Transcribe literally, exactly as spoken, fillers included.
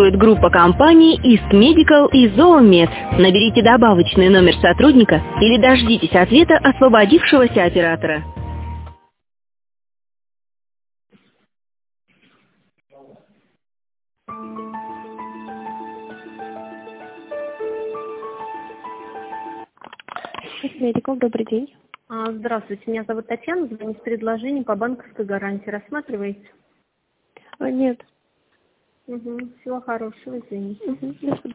Спонсирует группа компаний East Medical и Zoomed. Наберите добавочный номер сотрудника или дождитесь ответа освободившегося оператора. East Medical, добрый день. А, Здравствуйте, меня зовут Татьяна, звоню с предложением по банковской гарантии. Рассматриваете? А, Нет. Угу. Всего хорошего, извините. Угу. До свидания.